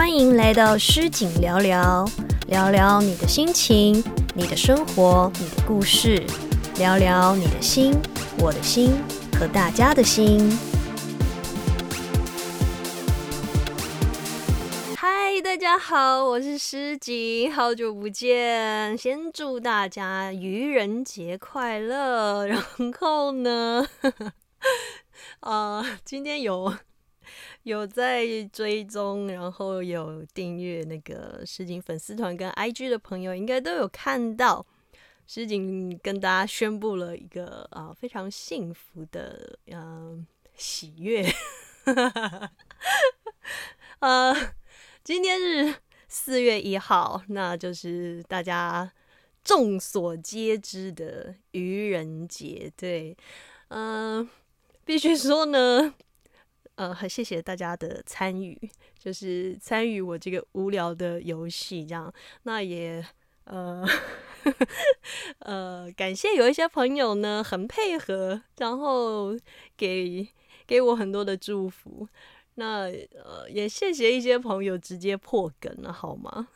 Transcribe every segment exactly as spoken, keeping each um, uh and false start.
欢迎来到诗景聊聊，聊聊你的心情、你的生活、你的故事，聊聊你的心、我的心和大家的心。嗨，大家好，我是诗景，好久不见。先祝大家愚人节快乐。然后呢，呃，今天有有在追踪，然后有订阅那个诗景粉丝团跟 I G 的朋友，应该都有看到诗景跟大家宣布了一个、呃、非常幸福的、呃、喜悦。呃，今天是四月一号，那就是大家众所皆知的愚人节。对，嗯、呃，必须说呢。呃，很谢谢大家的参与，就是参与我这个无聊的游戏，这样。那也呃呃，感谢有一些朋友呢很配合，然后给给我很多的祝福。那呃，也谢谢一些朋友直接破梗了，好吗？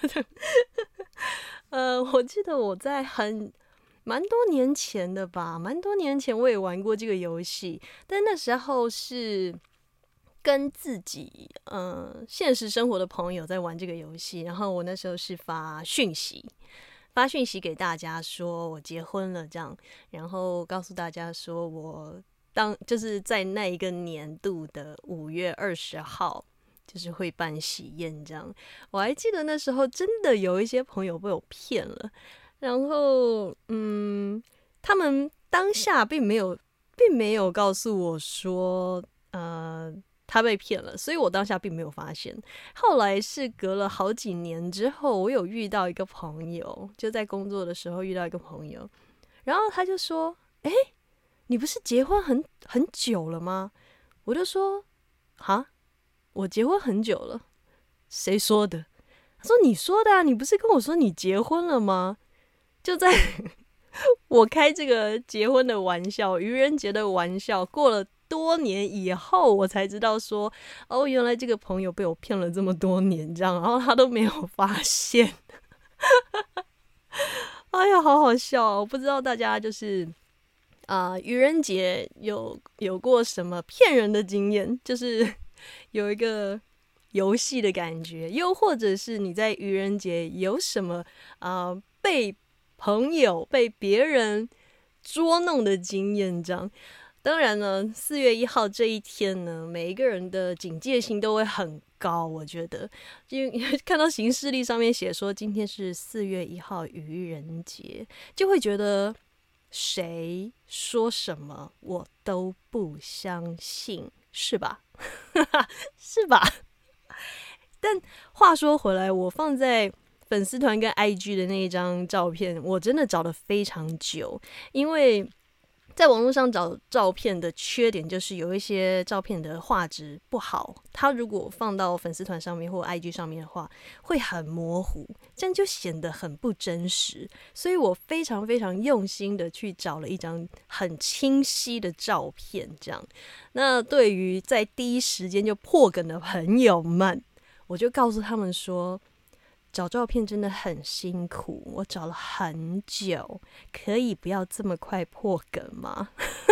呃，我记得我在很蛮多年前的吧，蛮多年前我也玩过这个游戏，但那时候是跟自己呃现实生活的朋友在玩这个游戏，然后我那时候是发讯息，发讯息给大家说我结婚了这样，然后告诉大家说我当就是在那一个年度的五月二十号。就是会办喜宴这样，我还记得那时候真的有一些朋友被我骗了，然后嗯，他们当下并没有并没有告诉我说呃他被骗了，所以我当下并没有发现。后来是隔了好几年之后，我有遇到一个朋友，就在工作的时候遇到一个朋友，然后他就说：“哎，你不是结婚很很久了吗？”我就说：“哈。”我结婚很久了，谁说的？他说你说的啊，你不是跟我说你结婚了吗？就在我开这个结婚的玩笑，愚人节的玩笑，过了多年以后，我才知道说，哦，原来这个朋友被我骗了这么多年，这样，然后他都没有发现。哎呀，好好笑哦！我不知道大家就是啊、呃，愚人节有有过什么骗人的经验？就是有一个游戏的感觉，又或者是你在愚人节有什么啊、呃、被朋友被别人捉弄的经验？这样，当然呢，四月一号这一天呢，每一个人的警戒心都会很高。我觉得，因为看到行事历上面写说今天是四月一号愚人节，就会觉得谁说什么我都不相信，是吧？是吧？但话说回来，我放在粉丝团跟 I G 的那一张照片，我真的找了非常久，因为在网络上找照片的缺点就是有一些照片的画质不好，它如果放到粉丝团上面或 I G 上面的话，会很模糊，这样就显得很不真实。所以我非常非常用心的去找了一张很清晰的照片，这样。那对于在第一时间就破梗的朋友们，我就告诉他们说，找照片真的很辛苦，我找了很久，可以不要这么快破梗吗？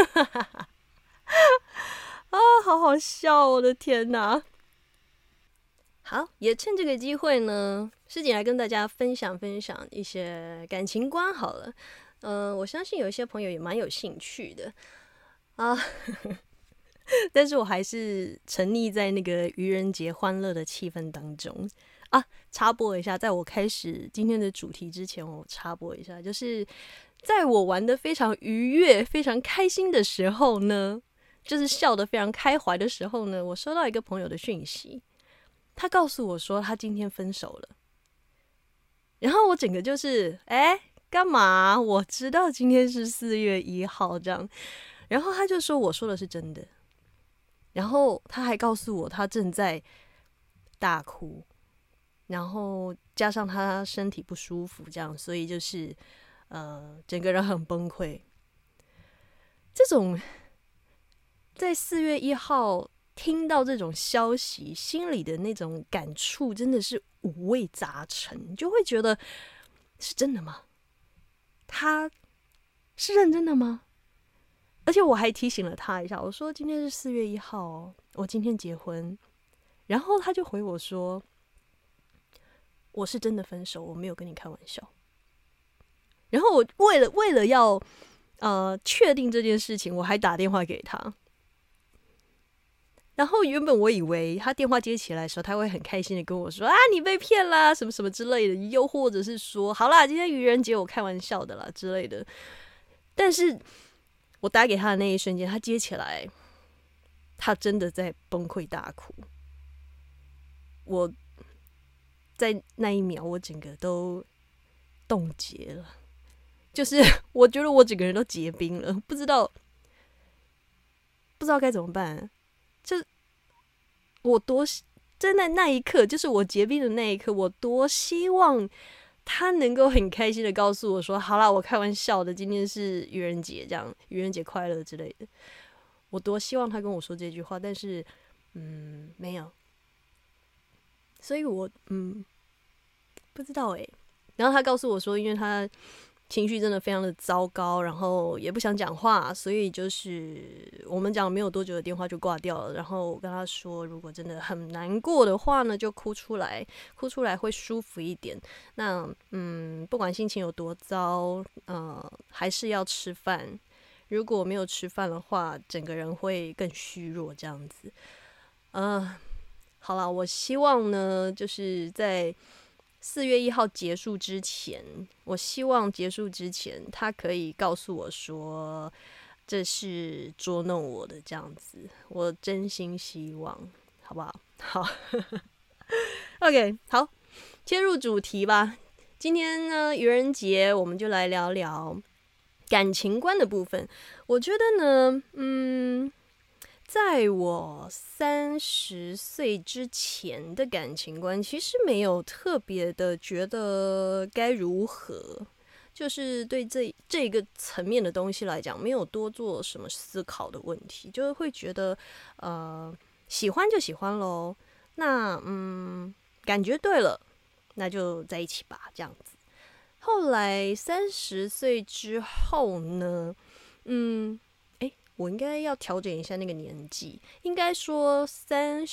啊，好好笑，我的天哪！好，也趁这个机会呢，诗景来跟大家分享分享一些感情观好了。嗯、呃，我相信有一些朋友也蛮有兴趣的啊。但是我还是沉溺在那个愚人节欢乐的气氛当中啊！插播一下，在我开始今天的主题之前，我插播一下，就是在我玩得非常愉悦、非常开心的时候呢，就是笑得非常开怀的时候呢，我收到一个朋友的讯息，他告诉我说他今天分手了，然后我整个就是哎，干嘛？我知道今天是四月一号这样，然后他就说我说的是真的。然后他还告诉我，他正在大哭，然后加上他身体不舒服，这样，所以就是呃，整个人很崩溃。这种在四月一号听到这种消息，心里的那种感触真的是五味杂陈，就会觉得是真的吗？他是认真的吗？而且我还提醒了他一下，我说今天是四月一号哦，我今天结婚。然后他就回我说，我是真的分手，我没有跟你开玩笑。然后我为了为了要呃确定这件事情，我还打电话给他。然后原本我以为他电话接起来的时候，他会很开心的跟我说啊，你被骗啦，什么什么之类的，又或者是说，好啦，今天愚人节我开玩笑的啦之类的。但是我打给他的那一瞬间，他接起来，他真的在崩溃大哭。我在那一秒，我整个都冻结了，就是我觉得我整个人都结冰了，不知道不知道该怎么办。就我多在那那一刻，就是我结冰的那一刻，我多希望他能够很开心的告诉我说：“好啦，我开玩笑的，今天是愚人节，这样愚人节快乐之类的。”我多希望他跟我说这句话，但是嗯，没有。所以我嗯不知道哎、欸。然后他告诉我说，因为他情绪真的非常的糟糕，然后也不想讲话，所以就是我们讲没有多久的电话就挂掉了。然后我跟他说，如果真的很难过的话呢，就哭出来，哭出来会舒服一点。那嗯，不管心情有多糟，呃，还是要吃饭。如果没有吃饭的话，整个人会更虚弱，这样子。呃，好啦，我希望呢，就是在四月一号结束之前，我希望结束之前，他可以告诉我说这是捉弄我的这样子，我真心希望，好不好？好，OK， 好，切入主题吧。今天呢，愚人节，我们就来聊聊感情观的部分。我觉得呢，嗯。在我三十岁之前的感情观，其实没有特别的觉得该如何，就是对这这个层面的东西来讲，没有多做什么思考的问题，就是会觉得，呃，喜欢就喜欢咯，那嗯，感觉对了，那就在一起吧，这样子。后来三十岁之后呢，嗯。我应该要调整一下那个年纪，应该说三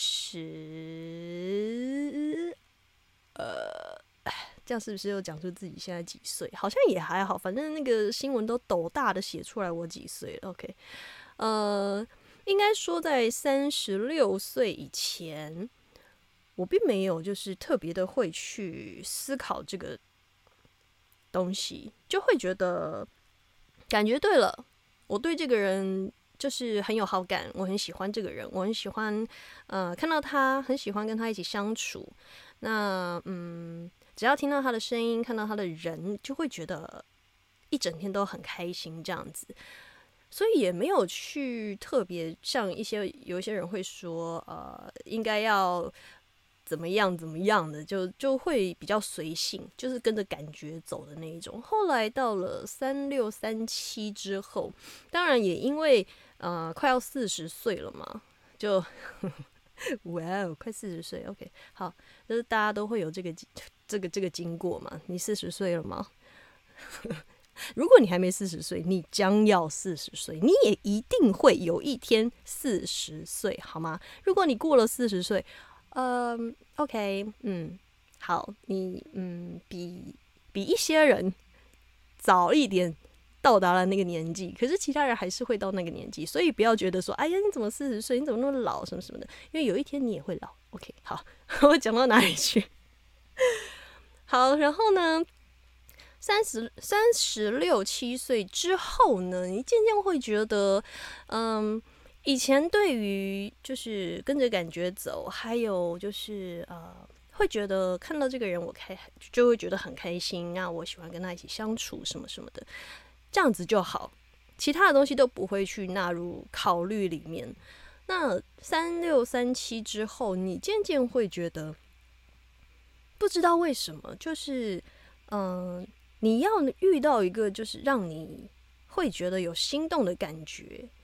十，呃，这样是不是又讲出自己现在几岁？好像也还好，反正那个新闻都斗大的写出来我几岁了。OK， 呃，应该说在三十六岁以前，我并没有就是特别的会去思考这个东西，就会觉得感觉对了。我对这个人就是很有好感，我很喜欢这个人，我很喜欢，呃，看到他，很喜欢跟他一起相处。那嗯，只要听到他的声音，看到他的人，就会觉得一整天都很开心这样子。所以也没有去特别像一些有一些人会说，呃，应该要怎么样怎么样的，就就会比较随性，就是跟着感觉走的那一种。后来到了三六三七之后，当然也因为呃快要四十岁了嘛，就哇哦，快四十岁 ，OK， 好，就是大家都会有这个这个这个经过嘛。你四十岁了吗？如果你还没四十岁，你将要四十岁，你也一定会有一天四十岁，好吗？如果你过了四十岁，嗯 ，OK， 嗯，好，你嗯比比一些人早一点到达了那个年纪，可是其他人还是会到那个年纪，所以不要觉得说，哎呀，你怎么四十岁？你怎么那么老？什么什么的？因为有一天你也会老。OK， 好，我讲到哪里去？好，然后呢？三十三十六七岁之后呢，你渐渐会觉得，嗯，以前对于就是跟着感觉走，还有就是呃，会觉得看到这个人我开就会觉得很开心，那我喜欢跟他一起相处什么什么的，这样子就好，其他的东西都不会去纳入考虑里面。那三六三七之后，你渐渐会觉得，不知道为什么，就是嗯。你要遇到一个就是让你会觉得有心动的感觉，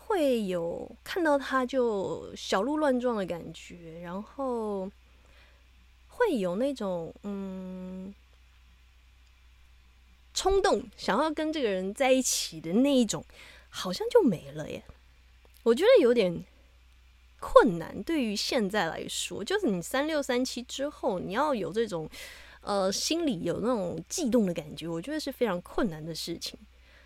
会有看到他就小鹿乱撞的感觉，然后会有那种嗯冲动想要跟这个人在一起的那一种，好像就没了耶。我觉得有点困难，对于现在来说，就是你三六三七之后，你要有这种呃心里有那种悸动的感觉，我觉得是非常困难的事情。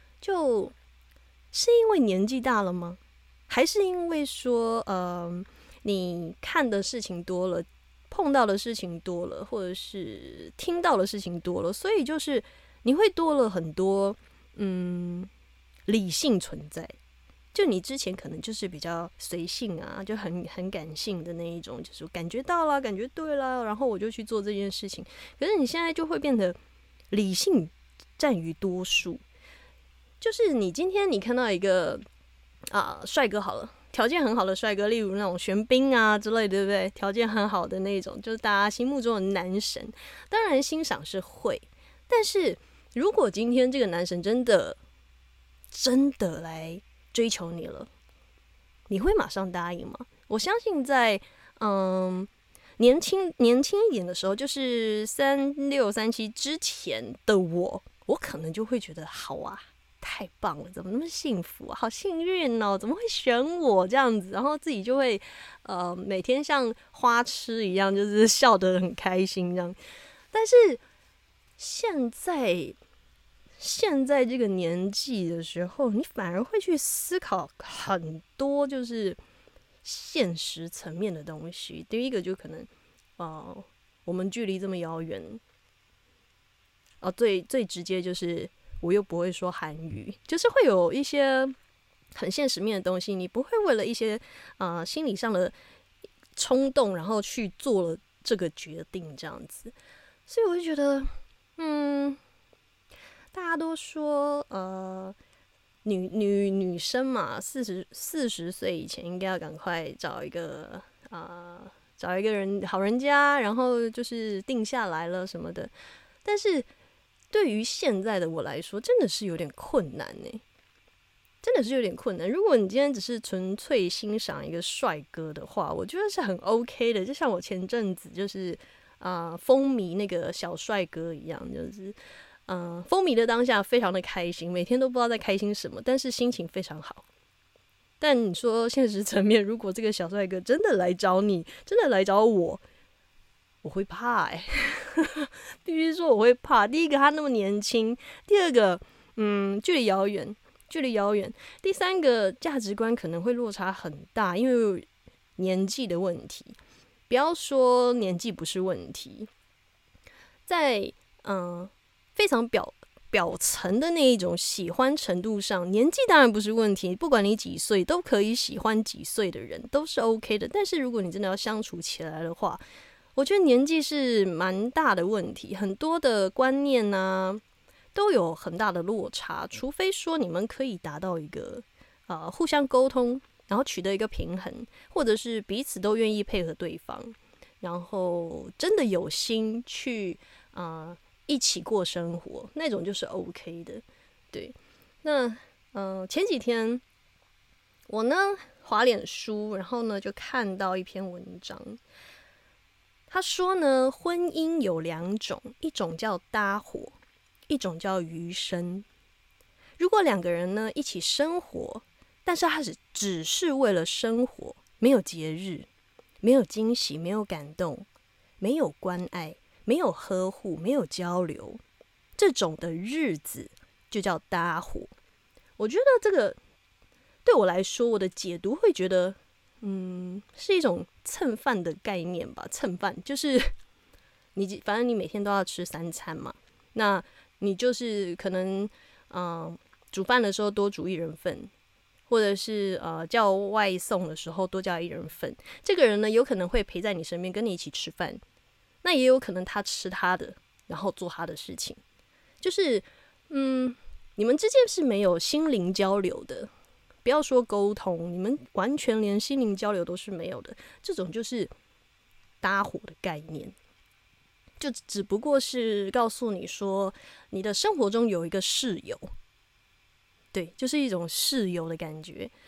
就是因为年纪大了吗？还是因为说呃你看的事情多了，碰到的事情多了，或者是听到的事情多了，所以就是你会多了很多嗯理性存在。就你之前可能就是比较随性啊，就很很感性的那一种，就是感觉到了，感觉对了，然后我就去做这件事情。可是你现在就会变得理性占于多数，就是你今天你看到一个啊帅哥好了，条件很好的帅哥，例如那种玄彬啊之类的，对不对？条件很好的那种，就是大家心目中的男神，当然欣赏是会，但是如果今天这个男神真的真的来追求你了，你会马上答应吗？我相信在嗯年轻年轻一点的时候，就是三六三七之前的我，我可能就会觉得好啊，太棒了，怎么那么幸福啊，好幸运哦，怎么会选我这样子？然后自己就会呃每天像花痴一样，就是笑得很开心这样。但是现在现在这个年纪的时候，你反而会去思考很多就是现实层面的东西。第一个就可能，呃，我们距离这么遥远，哦、呃，最最直接就是我又不会说韩语，就是会有一些很现实面的东西，你不会为了一些呃心理上的冲动，然后去做了这个决定这样子。所以我就觉得，嗯。大家都说，呃，女女女生嘛，四十四十岁以前应该要赶快找一个啊、呃，找一个人好人家，然后就是定下来了什么的。但是对于现在的我来说，真的是有点困难呢，真的是有点困难。如果你今天只是纯粹欣赏一个帅哥的话，我觉得是很 OK 的。就像我前阵子就是啊、呃、风靡那个小帅哥一样，就是。嗯，风靡的当下非常的开心，每天都不知道在开心什么，但是心情非常好。但你说现实层面，如果这个小帅哥真的来找你，真的来找我，我会怕哎、欸，必须说我会怕。第一个他那么年轻，第二个嗯距离遥远，距离遥远，第三个价值观可能会落差很大，因为年纪的问题。不要说年纪不是问题，在嗯。非常表表层的那一种喜欢程度上，年纪当然不是问题，不管你几岁都可以喜欢几岁的人，都是 OK 的。但是如果你真的要相处起来的话，我觉得年纪是蛮大的问题，很多的观念啊都有很大的落差。除非说你们可以达到一个呃互相沟通，然后取得一个平衡，或者是彼此都愿意配合对方，然后真的有心去啊。呃一起过生活，那种就是 OK 的，对。那呃前几天我呢滑脸书，然后呢就看到一篇文章，他说呢婚姻有两种，一种叫搭伙，一种叫余生。如果两个人呢一起生活，但是他只只是为了生活，没有节日，没有惊喜，没有感动，没有关爱。没有呵护，没有交流，这种的日子就叫搭伙。我觉得这个对我来说，我的解读会觉得，嗯，是一种蹭饭的概念吧。蹭饭就是你，反正你每天都要吃三餐嘛，那你就是可能，嗯、呃，煮饭的时候多煮一人份，或者是呃叫外送的时候多叫一人份。这个人呢，有可能会陪在你身边，跟你一起吃饭。那也有可能他吃他的，然后做他的事情，就是嗯，你们之间是没有心灵交流的，不要说沟通，你们完全连心灵交流都是没有的，这种就是搭伙的概念，就只不过是告诉你说，你的生活中有一个室友，对，就是一种室友的感觉。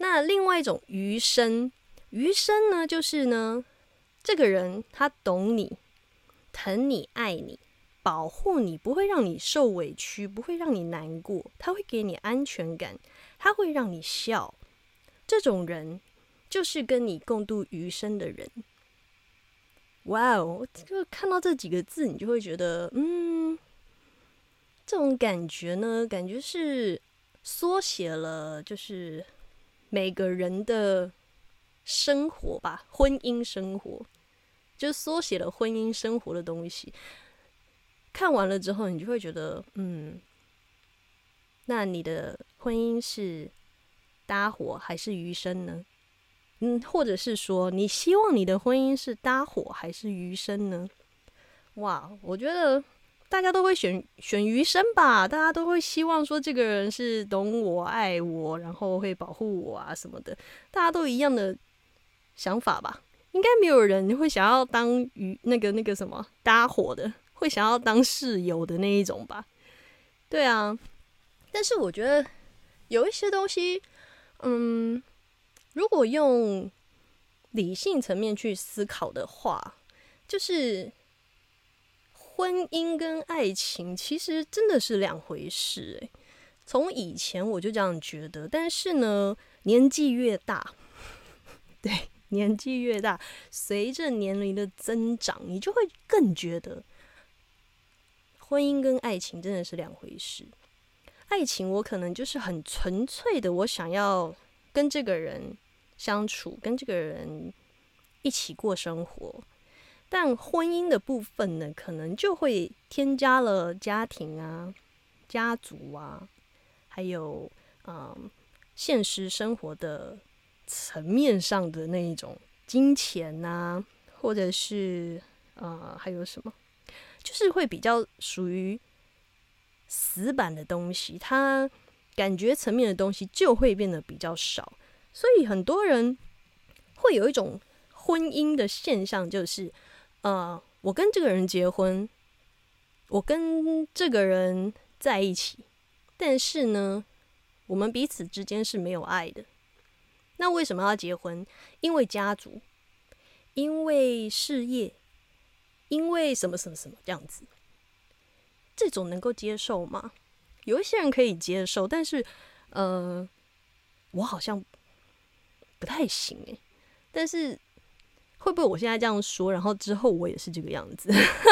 那另外一种余生，余生呢，就是呢，这个人他懂你、疼你、爱你、保护你，不会让你受委屈，不会让你难过，他会给你安全感，他会让你笑。这种人就是跟你共度余生的人。哇哦，就看到这几个字，你就会觉得，嗯，这种感觉呢，感觉是缩写了，就是每个人的生活吧，婚姻生活，就是缩写了婚姻生活的东西。看完了之后，你就会觉得，嗯，那你的婚姻是搭伙还是余生呢？嗯，或者是说，你希望你的婚姻是搭伙还是余生呢？哇，我觉得大家都会选选余生吧，大家都会希望说这个人是懂我、爱我，然后会保护我啊什么的，大家都一样的想法吧？应该没有人会想要当余那个那个什么搭伙的，会想要当室友的那一种吧？对啊，但是我觉得有一些东西，嗯。如果用理性层面去思考的话，就是婚姻跟爱情其实真的是两回事欸。从以前我就这样觉得，但是呢，年纪越大，对，年纪越大，随着年龄的增长，你就会更觉得婚姻跟爱情真的是两回事。爱情我可能就是很纯粹的，我想要跟这个人相处，跟这个人一起过生活。但婚姻的部分呢，可能就会添加了家庭啊、家族啊，还有嗯现实生活的层面上的那一种金钱啊，或者是呃还有什么，就是会比较属于死板的东西，它感觉层面的东西就会变得比较少。所以很多人会有一种婚姻的现象，就是呃，我跟这个人结婚，我跟这个人在一起，但是呢，我们彼此之间是没有爱的。那为什么要结婚？因为家族，因为事业，因为什么什么什么这样子。这种能够接受吗？有一些人可以接受，但是呃，我好像不太行欸。但是会不会我现在这样说，然后之后我也是这个样子？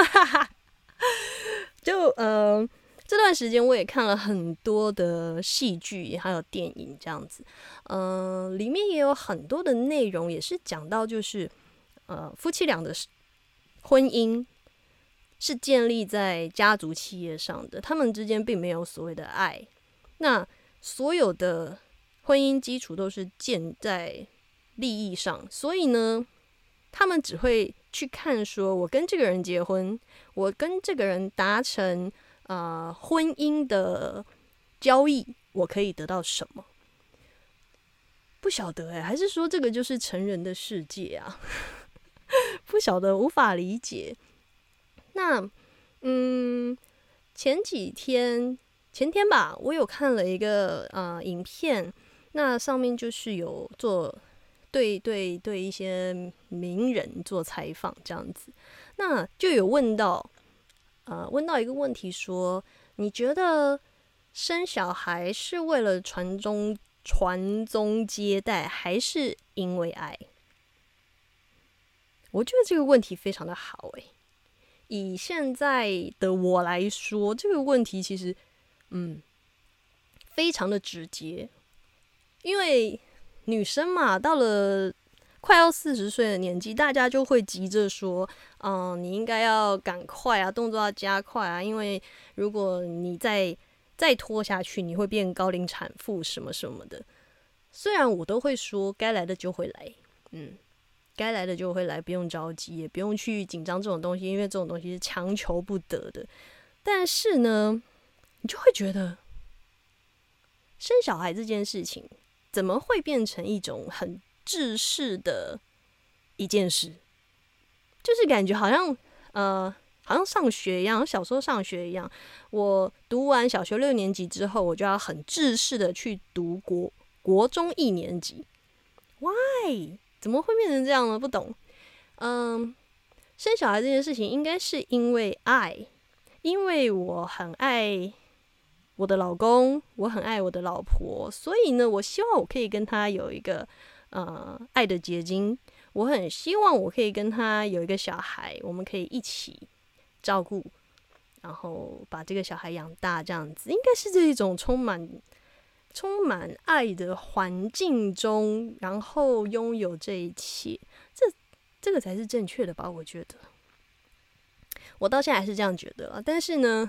就呃，这段时间我也看了很多的戏剧，还有电影这样子。呃，里面也有很多的内容，也是讲到就是呃，夫妻俩的婚姻是建立在家族企业上的，他们之间并没有所谓的爱。那所有的婚姻基础都是建在利益上，所以呢，他们只会去看说，我跟这个人结婚，我跟这个人达成呃婚姻的交易，我可以得到什么？不晓得哎、欸，还是说这个就是成人的世界啊？不晓得，无法理解。那嗯，前几天前天吧，我有看了一个呃影片，那上面就是有做对对对一些名人做采访这样子，那就有问到呃问到一个问题说，你觉得生小孩是为了传宗传宗接代，还是因为爱？我觉得这个问题非常的好诶、欸。以现在的我来说，这个问题其实嗯非常的直接，因为女生嘛，到了快要四十岁的年纪，大家就会急着说，嗯，你应该要赶快啊，动作要加快啊，因为如果你再再拖下去，你会变高龄产妇什么什么的。虽然我都会说，该来的就会来，嗯。该来的就会来，不用着急，也不用去紧张这种东西，因为这种东西是强求不得的。但是呢，你就会觉得生小孩这件事情怎么会变成一种很制式的一件事？就是感觉好像呃，好像上学一样，小时候上学一样。我读完小学六年级之后，我就要很制式的去读国国中一年级。Why？ 怎么会变成这样呢？不懂。嗯，生小孩这件事情应该是因为爱，因为我很爱我的老公，我很爱我的老婆，所以呢，我希望我可以跟他有一个呃爱的结晶。我很希望我可以跟他有一个小孩，我们可以一起照顾，然后把这个小孩养大，这样子应该是这一种充满充满爱的环境中，然后拥有这一切，这这个才是正确的吧？我觉得，我到现在还是这样觉得啦。但是呢，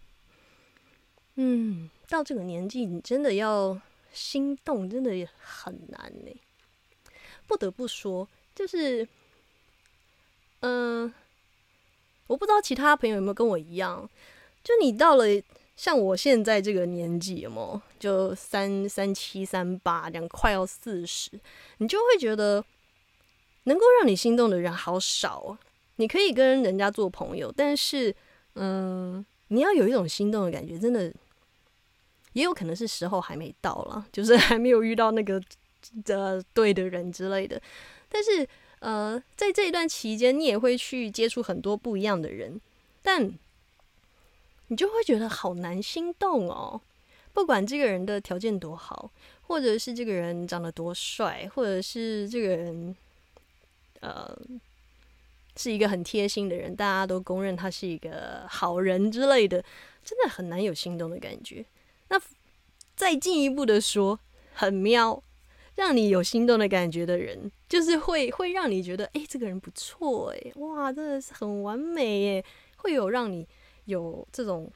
嗯，到这个年纪，你真的要心动，真的也很难呢、欸。不得不说，就是，嗯、呃，我不知道其他朋友有没有跟我一样，就你到了像我现在这个年纪，有没有就三三七三八，两快要四十，你就会觉得能够让你心动的人好少啊。你可以跟人家做朋友，但是，嗯，你要有一种心动的感觉，真的也有可能是时候还没到啦，就是还没有遇到那个呃对的人之类的。但是呃，在这一段期间，你也会去接触很多不一样的人，但你就会觉得好难心动哦。不管这个人的条件多好，或者是这个人长得多帅，或者是这个人呃是一个很贴心的人，大家都公认他是一个好人之类的，真的很难有心动的感觉。那再进一步的说，很喵，让你有心动的感觉的人，就是会会让你觉得，哎、欸，这个人不错，哎，哇，真的是很完美，哎，会有让你有这种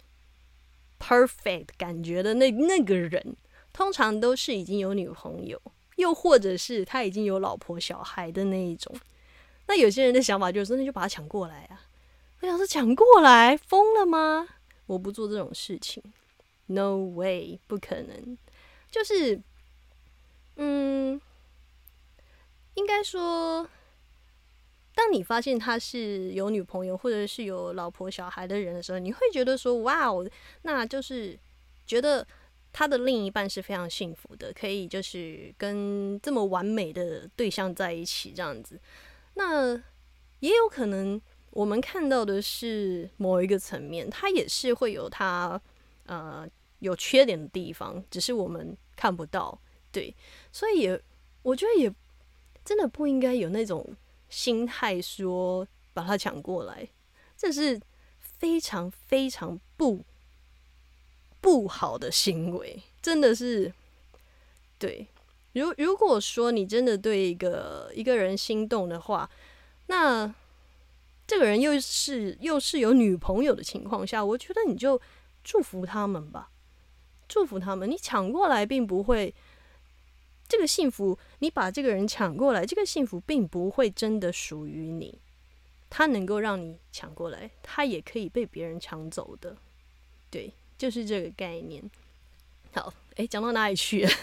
perfect 感觉的那那个人，通常都是已经有女朋友，又或者是他已经有老婆小孩的那一种。那有些人的想法就是，那就把他抢过来啊！我想说，抢过来，疯了吗？我不做这种事情。No way， 不可能。就是，嗯，应该说，当你发现他是有女朋友或者是有老婆小孩的人的时候，你会觉得说，哇哦，那就是觉得他的另一半是非常幸福的，可以就是跟这么完美的对象在一起这样子。那也有可能我们看到的是某一个层面，他也是会有他呃。有缺点的地方，只是我们看不到，对，所以也我觉得也真的不应该有那种心态说把他抢过来，这是非常非常不不好的行为，真的是对。如如果说你真的对一个一个人心动的话，那这个人又是又是有女朋友的情况下，我觉得你就祝福他们吧。祝福他们，你抢过来并不会，这个幸福，你把这个人抢过来，这个幸福并不会真的属于你，他能够让你抢过来，他也可以被别人抢走的，对，就是这个概念。好，哎，讲到哪里去了？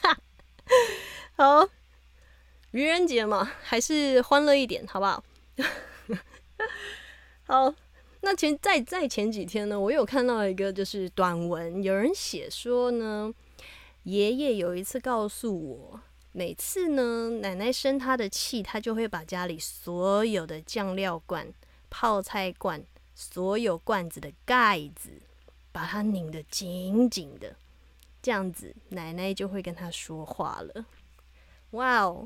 好，愚人节嘛，还是欢乐一点，好不好？好。那前在在前几天呢，我有看到一个就是短文，有人写说呢，爷爷有一次告诉我，每次呢奶奶生他的气，他就会把家里所有的酱料罐、泡菜罐、所有罐子的盖子，把它拧得紧紧的，这样子奶奶就会跟他说话了。哇哦，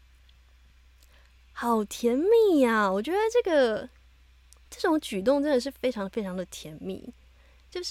好甜蜜呀、啊！我觉得这个。这种举动真的是非常非常的甜蜜，就是，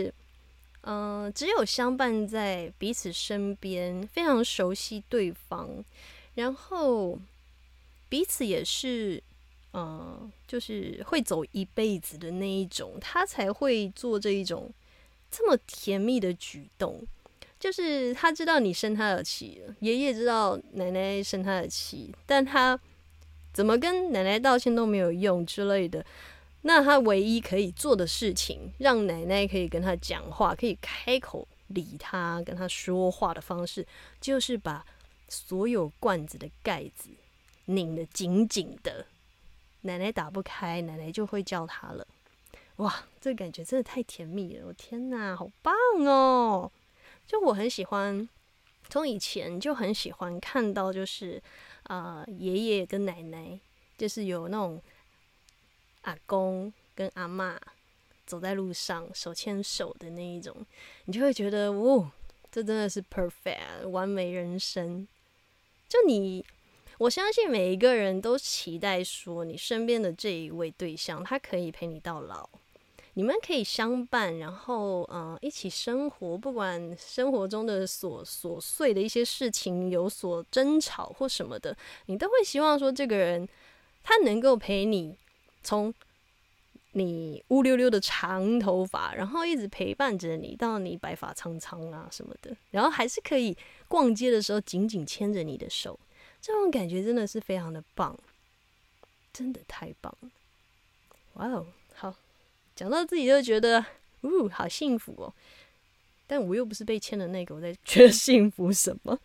嗯、呃，只有相伴在彼此身边，非常熟悉对方，然后彼此也是，嗯、呃，就是会走一辈子的那一种，他才会做这一种这么甜蜜的举动。就是他知道你生他的气了，爷爷知道奶奶生他的气，但他怎么跟奶奶道歉都没有用之类的。那他唯一可以做的事情，让奶奶可以跟他讲话，可以开口理他，跟他说话的方式，就是把所有罐子的盖子拧得紧紧的。奶奶打不开，奶奶就会叫他了。哇，这感觉真的太甜蜜了！我天哪，好棒哦！就我很喜欢从以前就很喜欢看到，就是呃爷爷跟奶奶，就是有那种阿公跟阿嬷走在路上手牵手的那一种，你就会觉得哦，这真的是 perfect 完美人生。就你，我相信每一个人都期待说，你身边的这一位对象，他可以陪你到老，你们可以相伴，然后呃一起生活，不管生活中的琐琐碎的一些事情有所争吵或什么的，你都会希望说这个人他能够陪你从你乌溜溜的长头发，然后一直陪伴着你到你白发苍苍啊什么的，然后还是可以逛街的时候紧紧牵着你的手，这种感觉真的是非常的棒，真的太棒了！哇哦，好，讲到自己就觉得，呜，好幸福哦。但我又不是被牵的那个，我在觉得幸福什么？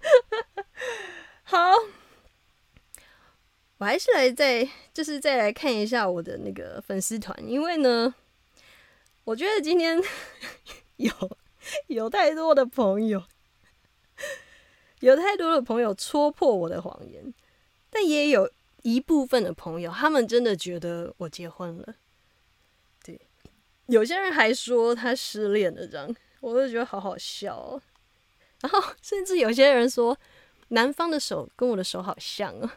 好。我还是来再就是再来看一下我的那个粉丝团，因为呢，我觉得今天有有太多的朋友，有太多的朋友戳破我的谎言，但也有一部分的朋友，他们真的觉得我结婚了。对，有些人还说他失恋了，这样我就觉得好好笑哦。然后甚至有些人说，男方的手跟我的手好像哦。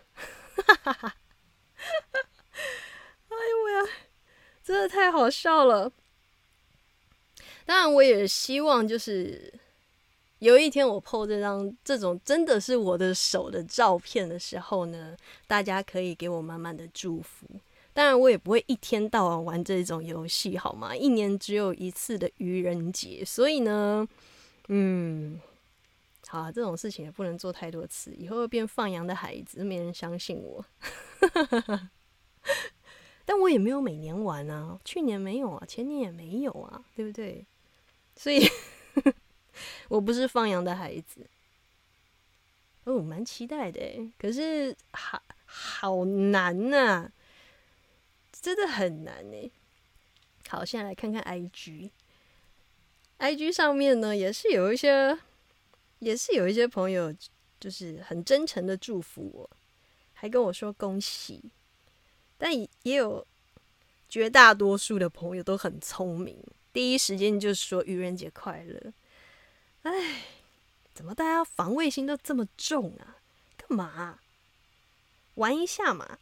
哎呦喂呀，真的太好笑了！当然，我也希望就是有一天我 po 这张这种真的是我的手的照片的时候呢，大家可以给我满满的祝福。当然，我也不会一天到晚玩这种游戏，好吗？一年只有一次的愚人节，所以呢，嗯。好啊，这种事情也不能做太多次，以后会变放羊的孩子，没人相信我。但我也没有每年玩啊，去年没有啊，前年也没有啊，对不对？所以我不是放羊的孩子。哦，蛮期待的耶，可是好好难呐、啊，真的很难耶。好，现在来看看 I G，I G 上面呢也是有一些。也是有一些朋友就是很真诚的祝福我，还跟我说恭喜，但也有绝大多数的朋友都很聪明，第一时间就说愚人节快乐。哎，怎么大家防卫心都这么重啊？干嘛啊？玩一下嘛。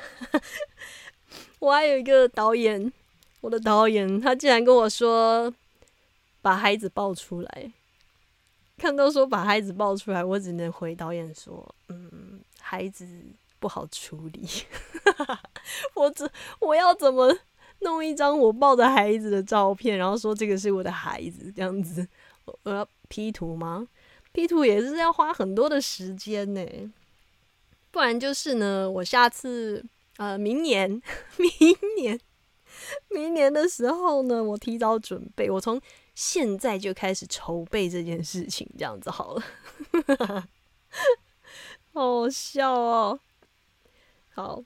我还有一个导演，我的导演他竟然跟我说把孩子抱出来。看到说把孩子抱出来，我只能回导演说，嗯，孩子不好处理。我只我要怎么弄一张我抱着孩子的照片，然后说这个是我的孩子，这样子，我要 P 图吗？ P 图也是要花很多的时间呢，不然就是呢，我下次呃明年明年明年的时候呢，我提早准备，我从现在就开始筹备这件事情，这样子好了。好好笑哦。好，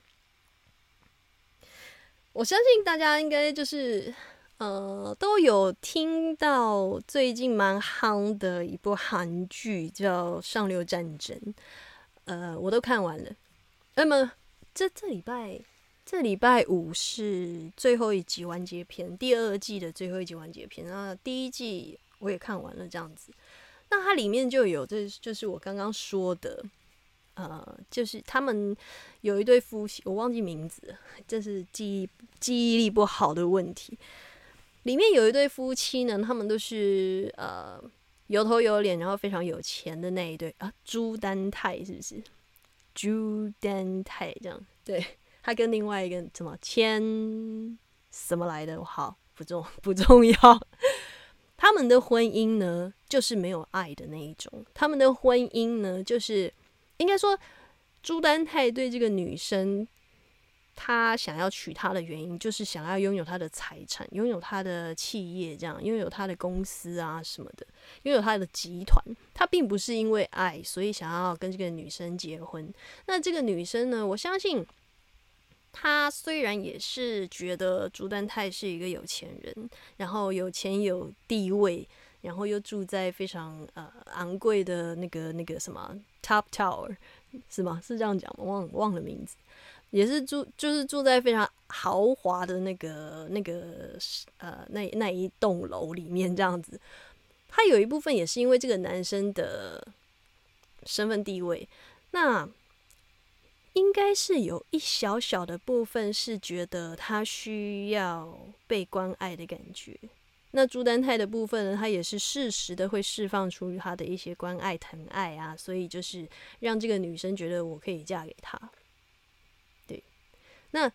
我相信大家应该就是呃都有听到最近蛮夯的一部韩剧叫《上流战争》，呃，我都看完了。那么这这礼拜这礼拜五是最后一集完结篇，第二季的最后一集完结篇。那第一季我也看完了，这样子。那它里面就有，这就是我刚刚说的。呃，就是他们有一对夫妻，我忘记名字了，这是记忆记忆力不好的问题。里面有一对夫妻呢，他们都是呃有头有脸，然后非常有钱的那一对啊，朱丹泰是不是？朱丹泰这样，对，他跟另外一个什么千什么来的，好不重不重要。他们的婚姻呢，就是没有爱的那一种。他们的婚姻呢，就是应该说，朱丹泰对这个女生，他想要娶她的原因，就是想要拥有她的财产，拥有她的企业，这样拥有她的公司啊什么的，拥有她的集团。他并不是因为爱，所以想要跟这个女生结婚。那这个女生呢，我相信她虽然也是觉得朱丹泰是一个有钱人，然后有钱有地位， 然后又住在非常呃昂贵的那个那个什么 Top Tower 是吗？是这样讲吗？忘忘了名字。也是住，就是住在非常豪华的那个那个呃那那一栋楼里面这样子。他有一部分也是因为这个男生的身份地位，那应该是有一小小的部分是觉得他需要被关爱的感觉。那朱丹泰的部分呢，他也是适时的会释放出他的一些关爱疼爱啊，所以就是让这个女生觉得我可以嫁给他。对，那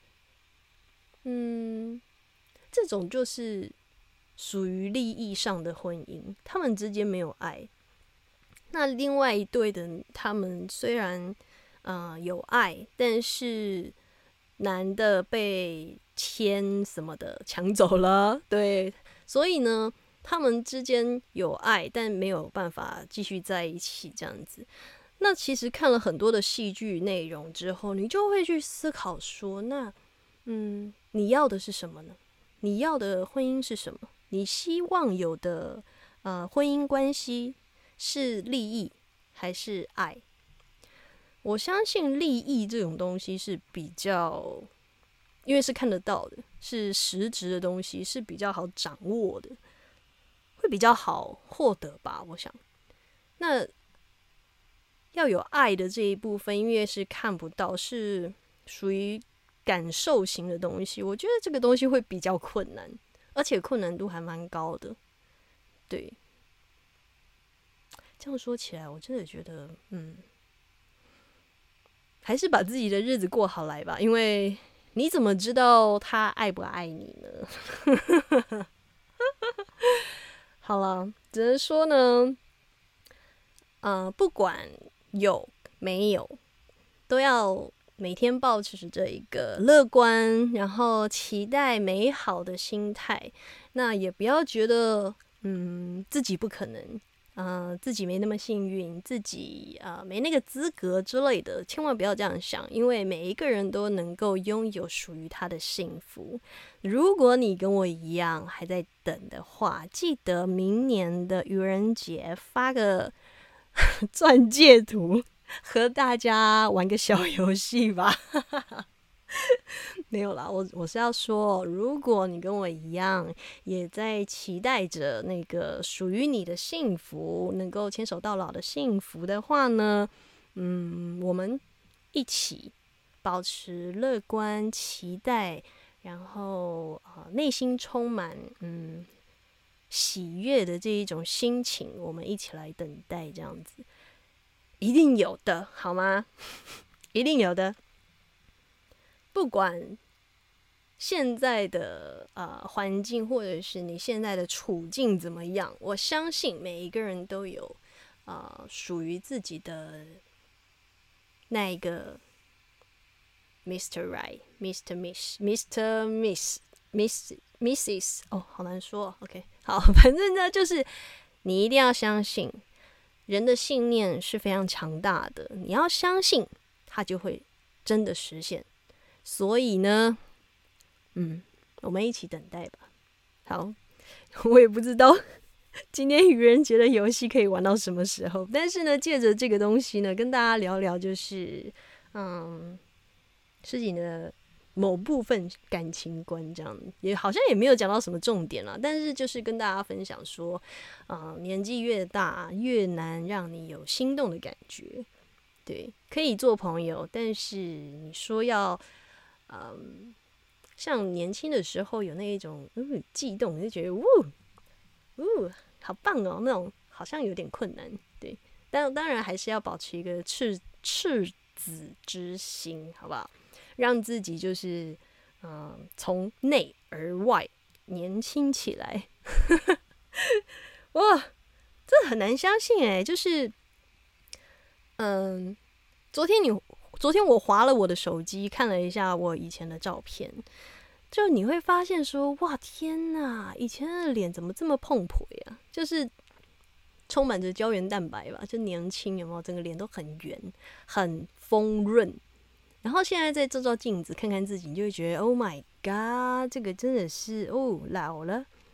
嗯，这种就是属于利益上的婚姻，他们之间没有爱。那另外一对的，他们虽然呃有爱，但是男的被钱什么的抢走了，对，所以呢，他们之间有爱，但没有办法继续在一起这样子。那其实看了很多的戏剧内容之后，你就会去思考说，那嗯，你要的是什么呢？你要的婚姻是什么？你希望有的呃婚姻关系是利益还是爱？我相信利益这种东西是比较，因为是看得到的，是实质的东西，是比较好掌握的，会比较好获得吧。我想，那要有爱的这一部分，因为是看不到，是属于感受型的东西，我觉得这个东西会比较困难，而且困难度还蛮高的。对，这样说起来，我真的觉得，嗯，还是把自己的日子过好来吧，因为你怎么知道他爱不爱你呢？好了，只能说呢，呃，不管有没有，都要每天保持着一个乐观，然后期待美好的心态。那也不要觉得，嗯，自己不可能，呃，自己没那么幸运，自己呃没那个资格之类的，千万不要这样想，因为每一个人都能够拥有属于他的幸福。如果你跟我一样还在等的话，记得明年的愚人节发个钻戒图，和大家玩个小游戏吧。没有啦，我我是要说，如果你跟我一样，也在期待着那个属于你的幸福，能够牵手到老的幸福的话呢，嗯，我们一起保持乐观、期待，然后呃，内心充满嗯喜悦的这一种心情，我们一起来等待，这样子一定有的，好吗？一定有的。不管现在的呃环境，或者是你现在的处境怎么样，我相信每一个人都有呃属于自己的那一个 Mister Right、Mister Miss、Mister Miss、Miss、Missus 哦，好难说。OK， 好，反正呢，就是你一定要相信，人的信念是非常强大的，你要相信，它就会真的实现。所以呢，嗯，我们一起等待吧。好，我也不知道今天愚人节的游戏可以玩到什么时候，但是呢，借着这个东西呢，跟大家聊聊，就是嗯，事情的某部分感情观，这样也好像也没有讲到什么重点啦，但是就是跟大家分享说，嗯，年纪越大越难让你有心动的感觉。对，可以做朋友，但是你说要。嗯，像年轻的时候有那一种嗯悸动，你就觉得呜呜好棒哦，那种好像有点困难。对，但当然还是要保持一个赤赤子之心，好不好？让自己就是嗯从内而外年轻起来。哇，这很难相信哎，就是嗯，昨天你。昨天我滑了我的手机，看了一下我以前的照片，就你会发现说，哇天哪，以前的脸怎么这么碰婆呀？就是充满着胶原蛋白吧，就年轻有没有？整个脸都很圆，很丰润。然后现在再照照镜子，看看自己，你就会觉得 ，Oh my god，这个真的是哦老了。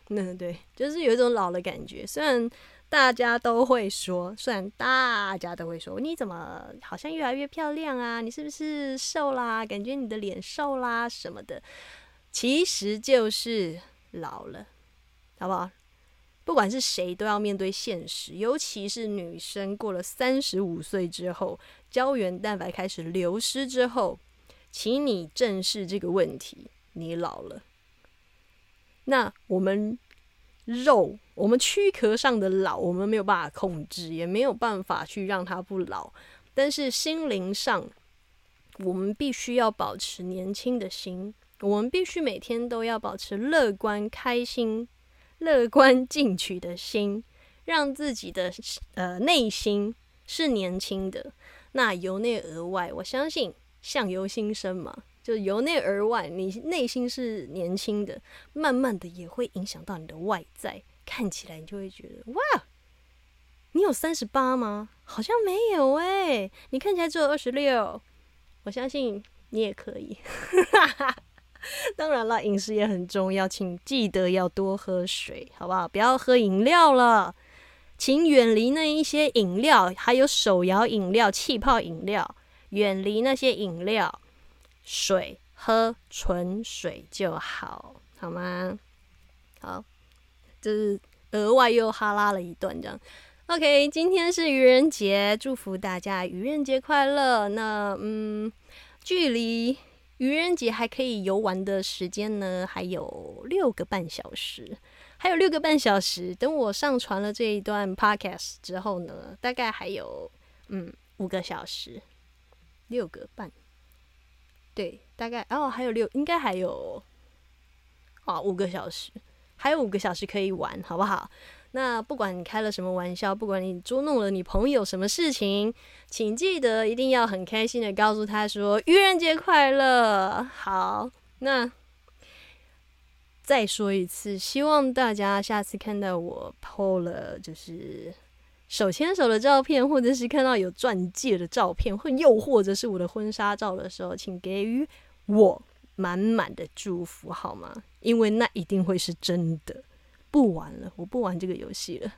嗯，对，就是有一种老的感觉。虽然大家都会说，虽然大家都会说，你怎么好像越来越漂亮啊？你是不是瘦啦？感觉你的脸瘦啦什么的，其实就是老了，好不好？不管是谁都要面对现实，尤其是女生过了三十五岁之后，胶原蛋白开始流失之后，请你正视这个问题，你老了。那我们肉，我们躯壳上的老，我们没有办法控制，也没有办法去让它不老。但是心灵上，我们必须要保持年轻的心，我们必须每天都要保持乐观、开心、乐观进取的心，让自己的呃内心是年轻的。那由内而外，我相信相由心生嘛。就由内而外，你内心是年轻的，慢慢的也会影响到你的外在，看起来你就会觉得哇，你有三十八吗？好像没有哎、欸，你看起来只有二十六，我相信你也可以。当然了，饮食也很重要，请记得要多喝水，好不好？不要喝饮料了，请远离那一些饮料，还有手摇饮料、气泡饮料，远离那些饮料。水喝纯水就好，好吗？好，这是额外又哈拉了一段这样。OK， 今天是愚人节，祝福大家愚人节快乐。那嗯，距离愚人节还可以游玩的时间呢，还有六个半小时，还有六个半小时。等我上传了这一段 podcast 之后呢，大概还有嗯五个小时，六个半。对，大概哦，还有六，应该还有哦五个小时，还有五个小时可以玩，好不好？那不管你开了什么玩笑，不管你捉弄了你朋友什么事情，请记得一定要很开心的告诉他说愚人节快乐。好，那再说一次，希望大家下次看到我 po 了就是手牵手的照片，或者是看到有钻戒的照片，或又或者是我的婚纱照的时候，请给予我满满的祝福，好吗？因为那一定会是真的。不玩了，我不玩这个游戏了。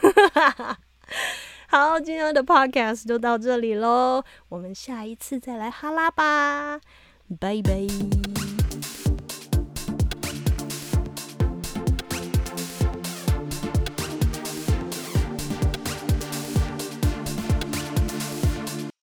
好，今天的 podcast 就到这里咯，我们下一次再来哈拉吧，拜拜。